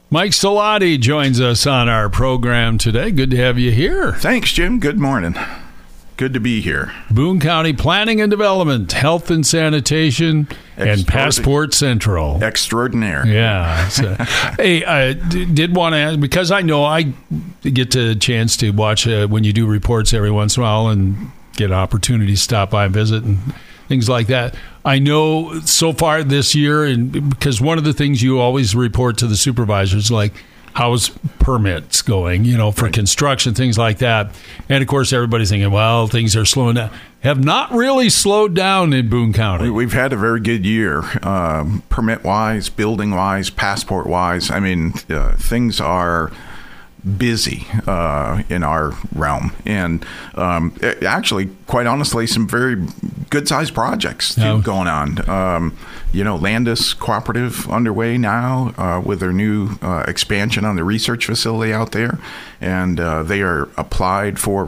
Mike Salati joins us on our program today. Good to have you here. Thanks, Jim. Good morning. Good to be here. Boone County Planning and Development, Health and Sanitation, and Passport Central. Extraordinaire. Yeah. Hey, I did want to ask, because I know I get a chance to watch when you do reports every once in a while and get an opportunity to stop by and visit and things like that. I know so far this year, and because one of the things you always report to the supervisors, like how's permits going, for construction, things like that. And of course, everybody's thinking, well, things are slowing down. Have not really slowed down in Boone County. We've had a very good year, permit-wise, building-wise, passport-wise. I mean, things are busy in our realm, and actually, quite honestly, some very good-sized projects going on. Landis Cooperative underway now with their new expansion on the research facility out there, and they are applied for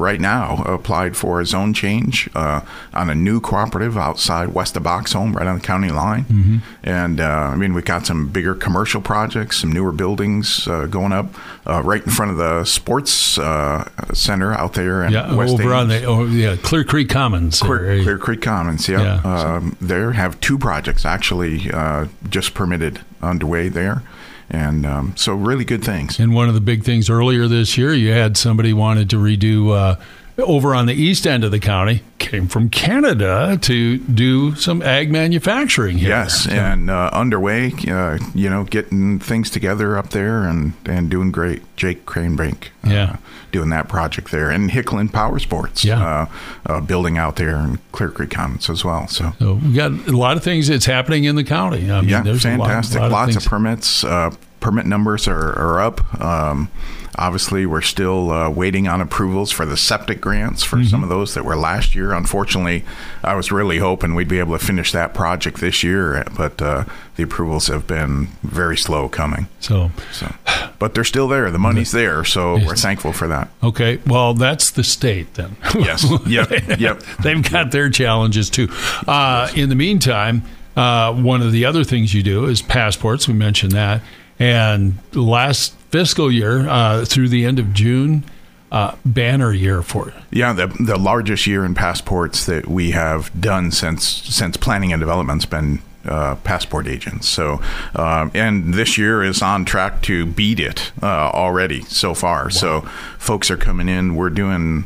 a zone change on a new cooperative outside west of Boxholm, right on the county line. Mm-hmm. And we've got some bigger commercial projects, some newer buildings going up right in front of the sports center out there in West over on the Clear Creek Commons. Clear Creek Commons, there have two projects actually just permitted underway there. And so really good things. And one of the big things earlier this year, you had somebody wanted to redo over on the east end of the county, came from Canada to do some ag manufacturing here. Yes, and underway, getting things together up there and doing great. Jake Cranebank doing that project there. And Hicklin Power Sports building out there in Clear Creek Commons as well. So we got a lot of things that's happening in the county. There's fantastic. Lots of permits. Permit numbers are up. Obviously, we're still waiting on approvals for the septic grants for some of those that were last year. Unfortunately, I was really hoping we'd be able to finish that project this year, but the approvals have been very slow coming. So, but they're still there. The money's there, so we're thankful for that. Okay, well, that's the state then. Yes, yep. They've got their challenges too. In the meantime, one of the other things you do is passports. We mentioned that. And last fiscal year, through the end of June, banner year for it. Yeah, the largest year in passports that we have done since planning and development's been passport agents. So, and this year is on track to beat it already so far. Wow. So folks are coming in. We're doing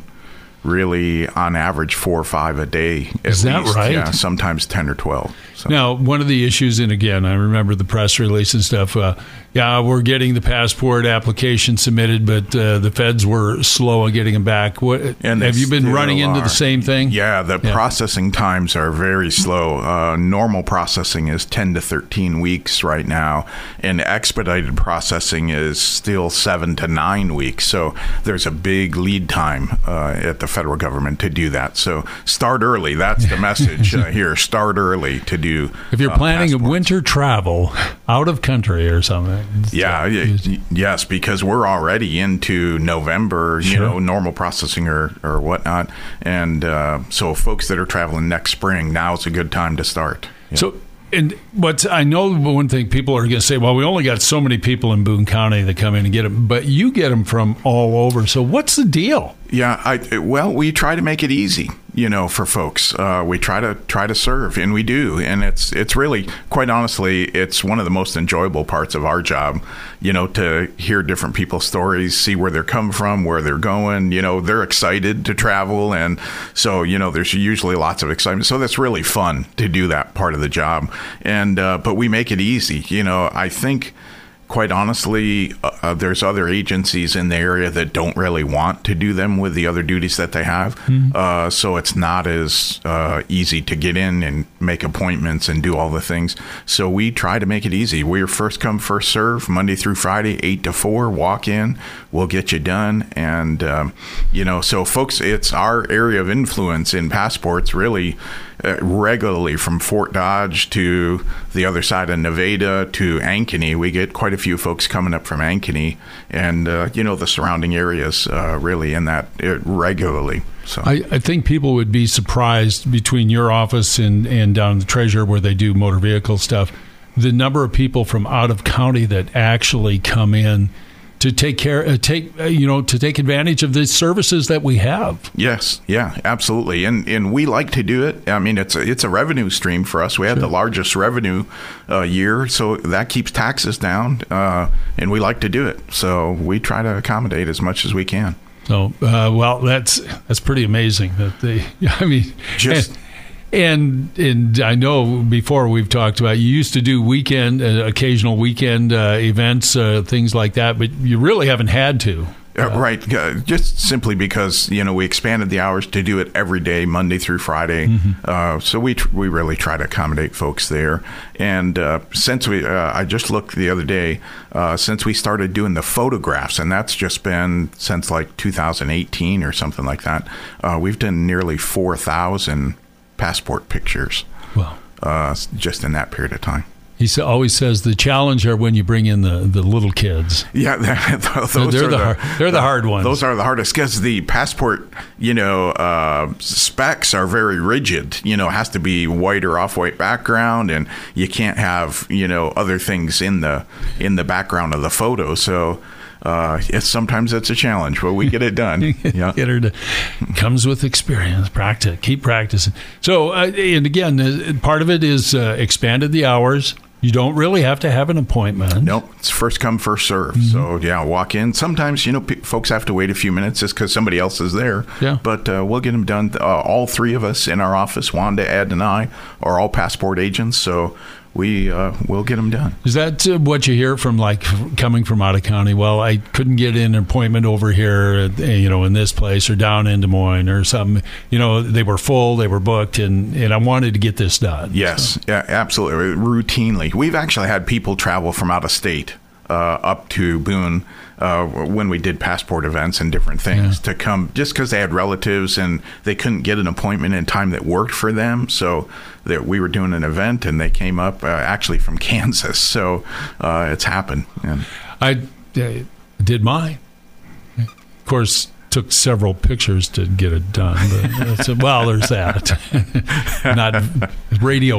really on average 4 or 5 a day. Is that right? Yeah, sometimes 10 or 12. So. Now, one of the issues, and again, I remember the press release and stuff, we're getting the passport application submitted, but the feds were slow in getting them back. Have you been running into the same thing? Yeah, the processing times are very slow. Normal processing is 10 to 13 weeks right now, and expedited processing is still 7 to 9 weeks. So there's a big lead time at the federal government to do that. So start early. That's the message here. Start early to do if you're planning passports. A winter travel out of country or something. Yes, because we're already into November, normal processing or whatnot. And so folks that are traveling next spring, now's a good time to start. Yeah. So, but I know one thing people are going to say, well, we only got so many people in Boone County that come in and get them, but you get them from all over. So what's the deal? Yeah, we try to make it easy, for folks. We try to serve, and we do. And it's really, quite honestly, it's one of the most enjoyable parts of our job, to hear different people's stories, see where they're coming from, where they're going. They're excited to travel. And so, there's usually lots of excitement. So that's really fun to do that part of the job. And but we make it easy. I think, quite honestly, there's other agencies in the area that don't really want to do them with the other duties that they have. Mm-hmm. So it's not as easy to get in and make appointments and do all the things. So we try to make it easy. We're first come, first serve, Monday through Friday, 8 to 4. Walk in, we'll get you done. And, so folks, it's our area of influence in passports really regularly from Fort Dodge to the other side of Nevada to Ankeny. We get quite a few folks coming up from Ankeny and, the surrounding areas really in that regularly. So I think people would be surprised between your office and down in the Treasurer where they do motor vehicle stuff. the number of people from out of county that actually come in to take advantage of the services that we have. Yes, yeah, absolutely, and we like to do it. I mean, it's a revenue stream for us. We have the largest revenue year, so that keeps taxes down, and we like to do it. So we try to accommodate as much as we can. So, well, that's pretty amazing that they. I mean, And I know before we've talked about, you used to do occasional weekend events, things like that, but you really haven't had to. Right. Just simply because, we expanded the hours to do it every day, Monday through Friday. Mm-hmm. So we really try to accommodate folks there. And since I just looked the other day, since we started doing the photographs, and that's just been since like 2018 or something like that, we've done nearly 4,000 passport pictures. Wow. Just in that period of time. He always says the challenge are when you bring in the little kids. Yeah, they're the hard ones. Those are the hardest because the passport, specs are very rigid. It has to be white or off-white background, and you can't have other things in the background of the photo. So. Sometimes it's a challenge, but we get it done. Yeah. Comes with experience. Practice. Keep practicing. So, and again, part of it is expanded the hours. You don't really have to have an appointment. Nope. It's first come, first serve. Mm-hmm. So, walk in. Sometimes, folks have to wait a few minutes just because somebody else is there. Yeah. But we'll get them done. All three of us in our office, Wanda, Ed, and I, are all passport agents. So we will get them done. Is that what you hear from coming from out of county? Well, I couldn't get an appointment over here, in this place or down in Des Moines or something. They were full, they were booked, and I wanted to get this done. Yes, yeah, absolutely, routinely. We've actually had people travel from out of state up to Boone when we did passport events and different things to come just because they had relatives and they couldn't get an appointment in time that worked for them. So that we were doing an event and they came up actually from Kansas. So it's happened. And I did mine. Of course, took several pictures to get it done. But there's that. Not radio.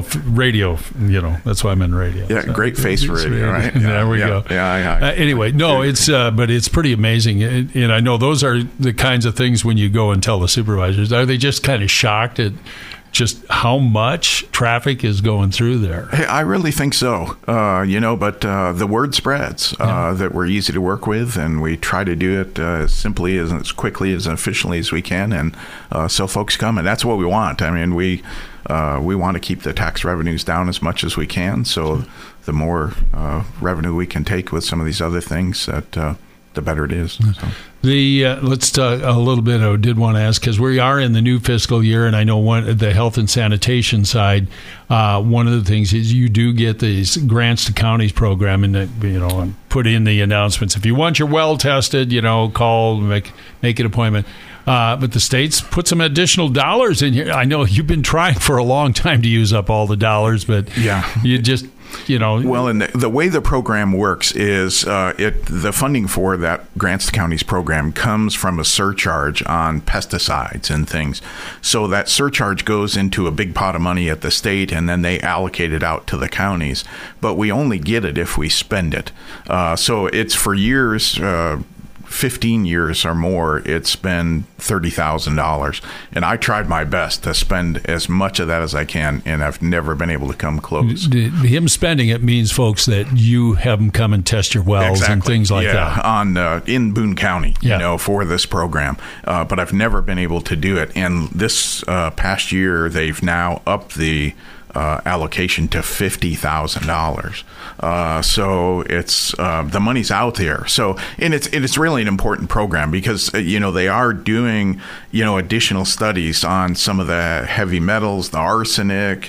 That's why I'm in radio. Yeah, so, great face for radio, right? Yeah, there we go. Yeah. Anyway, no, but it's pretty amazing, and I know those are the kinds of things when you go and tell the supervisors. Are they just kind of shocked at just how much traffic is going through there? Hey, I really think so. But the word spreads that we're easy to work with, and we try to do it as simply as quickly as efficiently as we can, and so folks come, and that's what we want. I mean, we want to keep the tax revenues down as much as we can. So the more revenue we can take with some of these other things, the better it is. So. Let's talk a little bit. I did want to ask, because we are in the new fiscal year, and I know the health and sanitation side, one of the things is you do get these grants to counties program, and put in the announcements. If you want your well tested, call, make an appointment. But the states put some additional dollars in here. I know you've been trying for a long time to use up all the dollars, but you just... Well, and the way the program works is the funding for that Grants to Counties program comes from a surcharge on pesticides and things. So that surcharge goes into a big pot of money at the state, and then they allocate it out to the counties. But we only get it if we spend it. So it's for years... 15 years or more, it's been $30,000. And I tried my best to spend as much of that as I can, and I've never been able to come close. Him spending it means, folks, that you have them come and test your wells and things like that. In Boone County, for this program. But I've never been able to do it. And this past year, they've now upped the allocation to $50,000. So it's the money's out there. So and it's really an important program because they are doing additional studies on some of the heavy metals, the arsenic,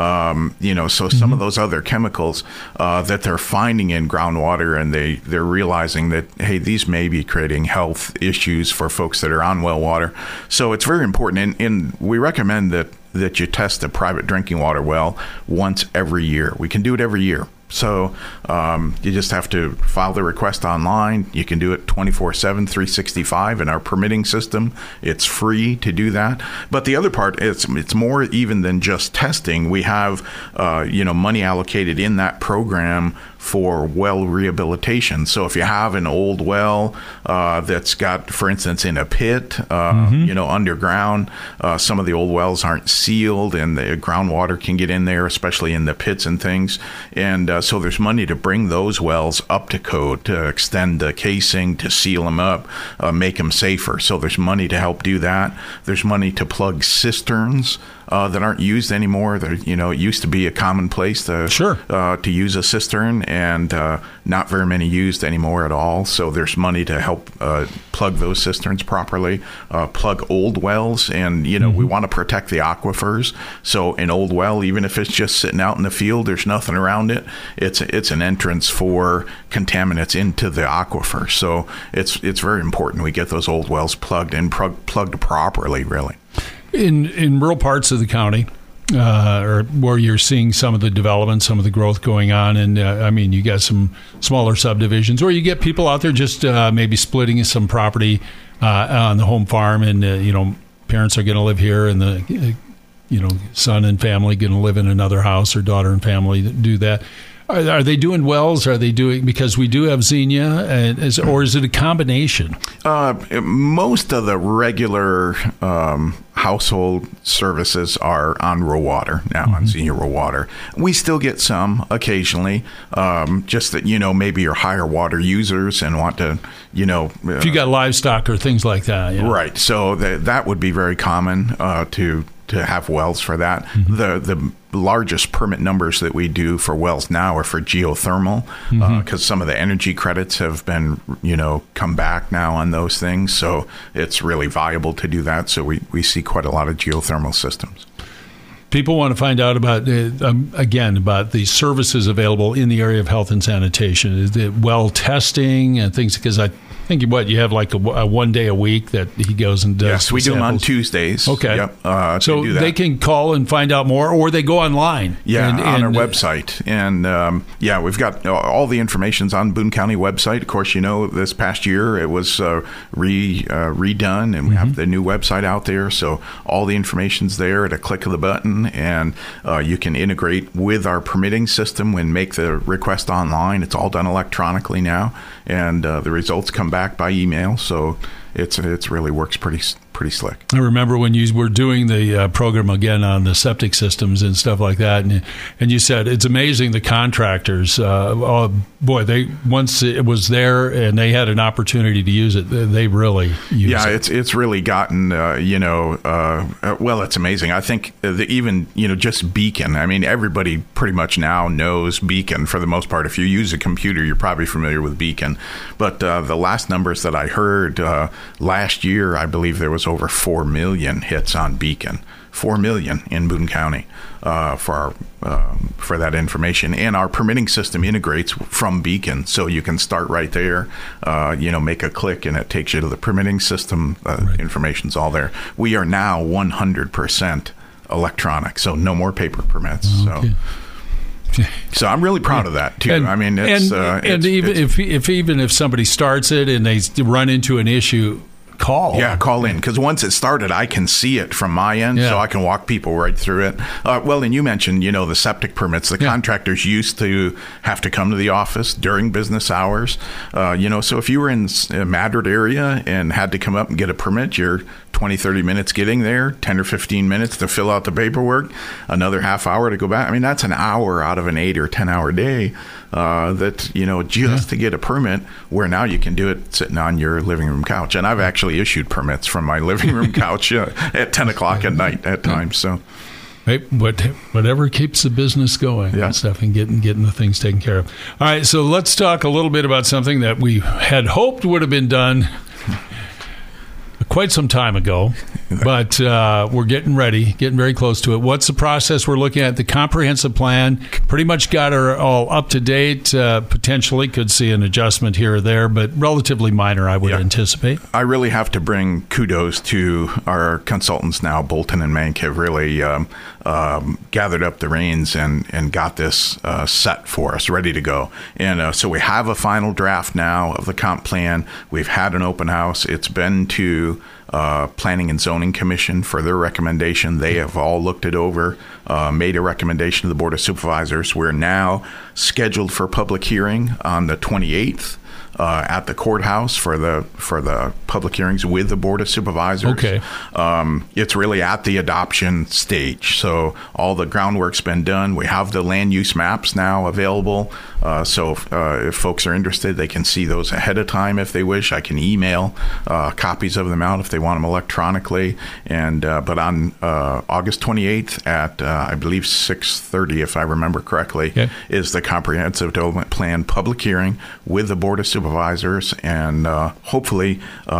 so some of those other chemicals that they're finding in groundwater, and they're realizing that, hey, these may be creating health issues for folks that are on well water. So it's very important, and we recommend that you test a private drinking water well once every year. We can do it every year. So you just have to file the request online. You can do it 24/7, 365 in our permitting system. It's free to do that. But the other part, it's more even than just testing. We have money allocated in that program for well rehabilitation. So if you have an old well that's got, for instance, in a pit, underground, some of the old wells aren't sealed and the groundwater can get in there, especially in the pits and things. And so there's money to bring those wells up to code, to extend the casing, to seal them up, make them safer. So there's money to help do that. There's money to plug cisterns that aren't used anymore. It used to be a commonplace to use a cistern, and not very many used anymore at all. So there's money to help plug those cisterns properly, plug old wells, and we want to protect the aquifers. So an old well, even if it's just sitting out in the field, there's nothing around it. It's an entrance for contaminants into the aquifer. So it's very important we get those old wells plugged and plugged properly, really. In rural parts of the county, or where you're seeing some of the development, some of the growth going on, and you got some smaller subdivisions, or you get people out there just maybe splitting some property on the home farm, and parents are going to live here, and the son and family going to live in another house, or daughter and family do that. Are they doing wells? Are they doing, because we do have Xenia, or is it a combination? Most of the regular household services are on rural water now, on Xenia rural water. We still get some occasionally, just that, maybe you're higher water users and want to, if you got livestock or things like that. Yeah. Right. So that would be very common to have wells for that. The largest permit numbers that we do for wells now are for geothermal, because some of the energy credits have been, come back now on those things. So it's really viable to do that. So we see quite a lot of geothermal systems. People want to find out about, about the services available in the area of health and sanitation. Is it well testing and things? Because I think you have like a 1 day a week that he goes and does. Yes, we do them on Tuesdays. Okay. Yep, so they can call and find out more, or they go online. Yeah, on our website. And we've got all the information's on Boone County website. Of course, this past year it was redone, and we have the new website out there. So all the information's there at a click of the button, and you can integrate with our permitting system and make the request online. It's all done electronically now, and the results come back by email. So it's really works pretty slick. I remember when you were doing the program again on the septic systems and stuff like that, and you said it's amazing the contractors. They once it was there and they had an opportunity to use it, they really use it. Yeah, it's really gotten it's amazing. I think even just Beacon. I mean, everybody pretty much now knows Beacon for the most part. If you use a computer, you're probably familiar with Beacon. But the last numbers that I heard last year, I believe there was over 4 million hits on Beacon. 4 million in Boone County for that information. And our permitting system integrates from Beacon, so you can start right there, make a click, and it takes you to the permitting system. Right. Information's all there. We are now 100% electronic, so no more paper permits. Okay. So I'm really proud of that too. If somebody starts it and they run into an issue, call in, because once it started, I can see it from my end, so I can walk people right through it. And you mentioned, the septic permits. The contractors used to have to come to the office during business hours. So if you were in a Madrid area and had to come up and get a permit, you're 20, 30 minutes getting there, 10 or 15 minutes to fill out the paperwork, another half hour to go back. I mean, that's an hour out of an 8 or 10 hour day to get a permit, where now you can do it sitting on your living room couch. And I've actually issued permits from my living room couch at 10 o'clock at night at times. So whatever keeps the business going and stuff, and getting the things taken care of. All right, so let's talk a little bit about something that we had hoped would have been done quite some time ago, But we're getting ready, getting very close to it. What's the process we're looking at? The comprehensive plan, pretty much got her all up to date. Potentially could see an adjustment here or there, but relatively minor, I would anticipate. I really have to bring kudos to our consultants now. Bolton and Mank have really gathered up the reins and got this set for us, ready to go. And so we have a final draft now of the comp plan. We've had an open house. It's been to Planning and Zoning Commission for their recommendation. They have all looked it over, made a recommendation to the Board of Supervisors. We're now scheduled for public hearing on the 28th. At the courthouse for the public hearings with the Board of Supervisors. Okay. It's really at the adoption stage. So all the groundwork's been done. We have the land use maps now available. So if folks are interested, they can see those ahead of time if they wish. I can email copies of them out if they want them electronically. And but on August 28th at, I believe, 6:30, if I remember correctly, is the Comprehensive Development Plan public hearing with the Board of Supervisors. And hopefully,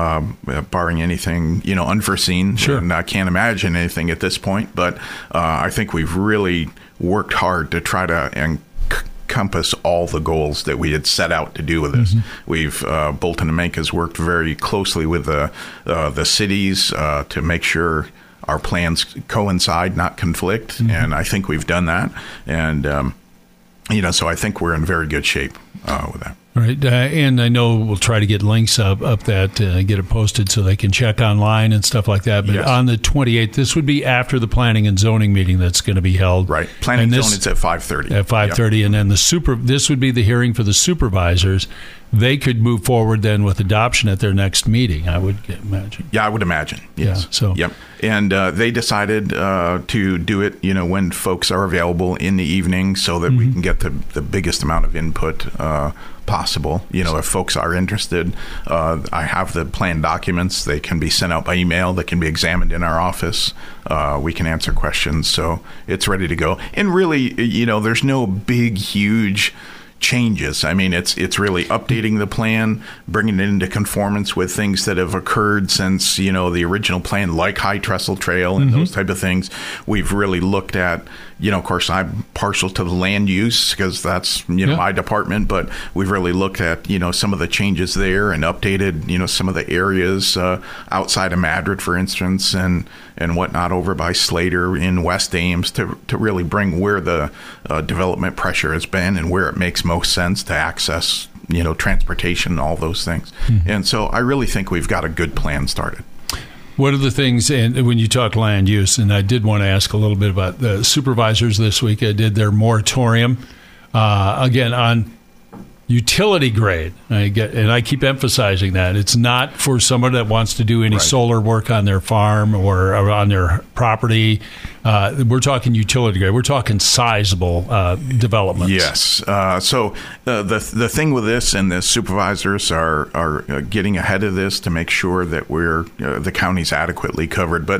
barring anything unforeseen, and I can't imagine anything at this point. But I think we've really worked hard to try to encompass all the goals that we had set out to do with this. We've Bolton and Mank has worked very closely with the cities to make sure our plans coincide, not conflict, and I think we've done that. And so I think we're in very good shape with that. All right, and I know we'll try to get links up that, get it posted so they can check online and stuff like that. But on the 28th, this would be after the Planning and Zoning meeting that's going to be held. Right, Planning and Zoning is at 5:30. At 5:30, and then this would be the hearing for the supervisors. They could move forward then with adoption at their next meeting, I would imagine. Yeah, I would imagine, yes. Yeah, so. Yep. And they decided to do it, when folks are available in the evening so that we can get the biggest amount of input possible. If folks are interested, I have the plan documents. They can be sent out by email. They can be examined in our office. We can answer questions. So it's ready to go. And really, there's no big, huge changes. I mean, it's really updating the plan, bringing it into conformance with things that have occurred since, the original plan, like High Trestle Trail and those type of things. We've really looked at, of course, I'm partial to the land use because that's, my department, but we've really looked at, some of the changes there and updated, some of the areas outside of Madrid, for instance, and whatnot over by Slater in West Ames to really bring where the development pressure has been and where it makes most sense to access, transportation, all those things. And so I really think we've got a good plan started. What are the things, and when you talk land use, and I did want to ask a little bit about the supervisors this week, I did their moratorium, again, on utility grade. And I keep emphasizing that. It's not for someone that wants to do any solar work on their farm or on their property. We're talking utility grade. We're talking sizable developments. Yes. So the thing with this, and the supervisors are getting ahead of this to make sure that the county's adequately covered. But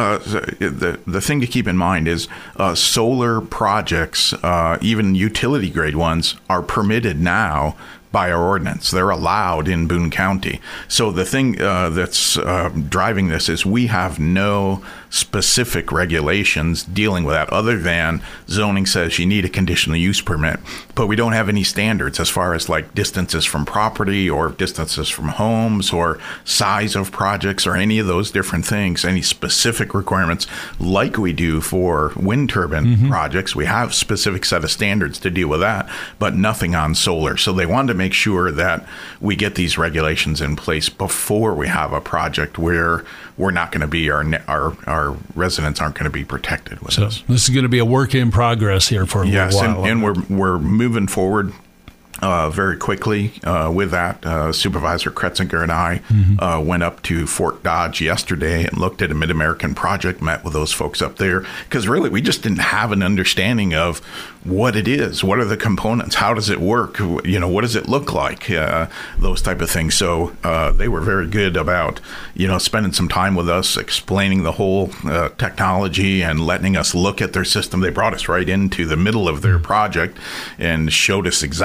the thing to keep in mind is solar projects, even utility grade ones, are permitted now by our ordinance. They're allowed in Boone County. So the thing that's driving this is we have no specific regulations dealing with that other than zoning says you need a conditional use permit, but we don't have any standards as far as like distances from property or distances from homes or size of projects or any of those different things, any specific requirements like we do for wind turbine projects. We have specific set of standards to deal with that, but nothing on solar. So they wanted to make sure that we get these regulations in place before we have a project where we're not going to be, our residents aren't going to be protected with this. This is going to be a work in progress here for a little while. And we're moving forward very quickly with that. Supervisor Kretzinger and I went up to Fort Dodge yesterday and looked at a Mid-American project, met with those folks up there, because really we just didn't have an understanding of what it is, what are the components, how does it work, what does it look like, those type of things. So they were very good about, spending some time with us, explaining the whole technology and letting us look at their system. They brought us right into the middle of their project and showed us exactly what's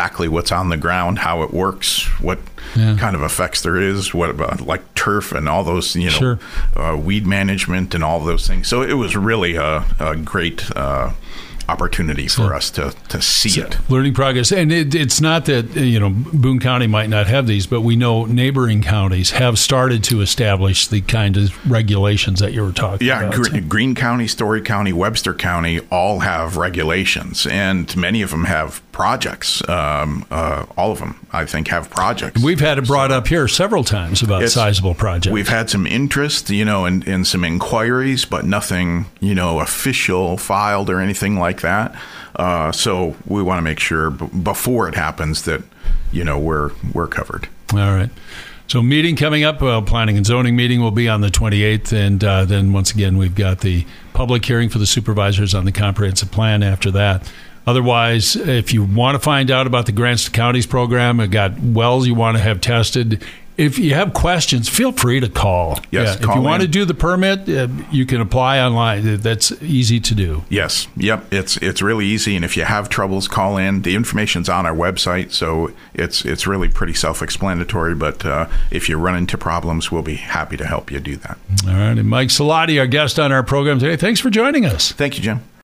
what's on the ground, how it works, what kind of effects there is, what about like turf and all those, weed management and all those things. So it was really a great opportunity for us to see it. Learning progress. And it's not that, Boone County might not have these, but we know neighboring counties have started to establish the kind of regulations that you were talking about. Yeah, Greene County, Story County, Webster County all have regulations, and many of them have projects. All of them, I think, have projects. We've had it brought up here several times about sizable projects. We've had some interest, in some inquiries, but nothing, official filed or anything like that. So we want to make sure before it happens that, we're covered. All right. So meeting coming up, planning and zoning meeting will be on the 28th. And then once again, we've got the public hearing for the supervisors on the comprehensive plan after that. Otherwise, if you want to find out about the Grants to Counties program, I've got wells you want to have tested. If you have questions, feel free to call. Yes, If you want to do the permit, you can apply online. That's easy to do. Yes. Yep. It's really easy. And if you have troubles, call in. The information's on our website, so it's really pretty self-explanatory. But if you run into problems, we'll be happy to help you do that. All right. And Mike Salati, our guest on our program today, thanks for joining us. Thank you, Jim.